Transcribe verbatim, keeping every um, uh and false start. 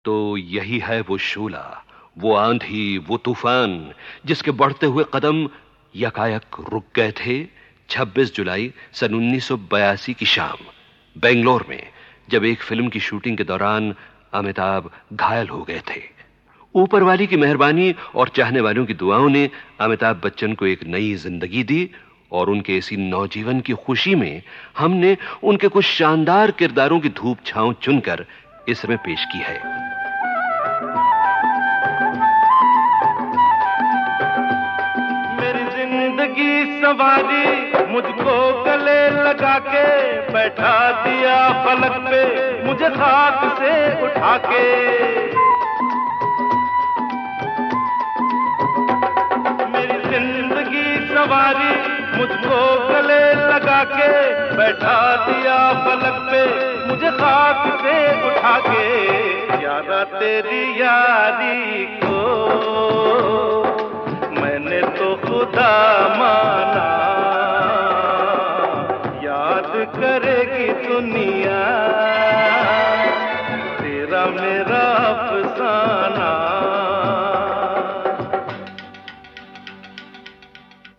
तो यही है वो शूला, वो आंधी, वो तूफान जिसके बढ़ते हुए कदम यकायक रुक गए थे छब्बीस जुलाई सन उन्नीस सौ बयासी की शाम बेंगलोर में, जब एक फिल्म की शूटिंग के दौरान अमिताभ घायल हो गए थे। ऊपर वाली की मेहरबानी और चाहने वालों की दुआओं ने अमिताभ बच्चन को एक नई जिंदगी दी और उनके इसी नौजीवन की खुशी में हमने उनके कुछ शानदार किरदारों की धूप छांव चुनकर इस में पेश की है। मेरी जिंदगी सवारी मुझको गले लगा के बैठा दिया फलक पे मुझे खाक से उठा के। मेरी जिंदगी सवारी मुझको गले लगा के बैठा दिया फलक पे मुझे खाक से उठा के। यारा तेरी यारी को मैंने तो खुदा माना, याद करेगी दुनिया तेरा मेरा अफसाना।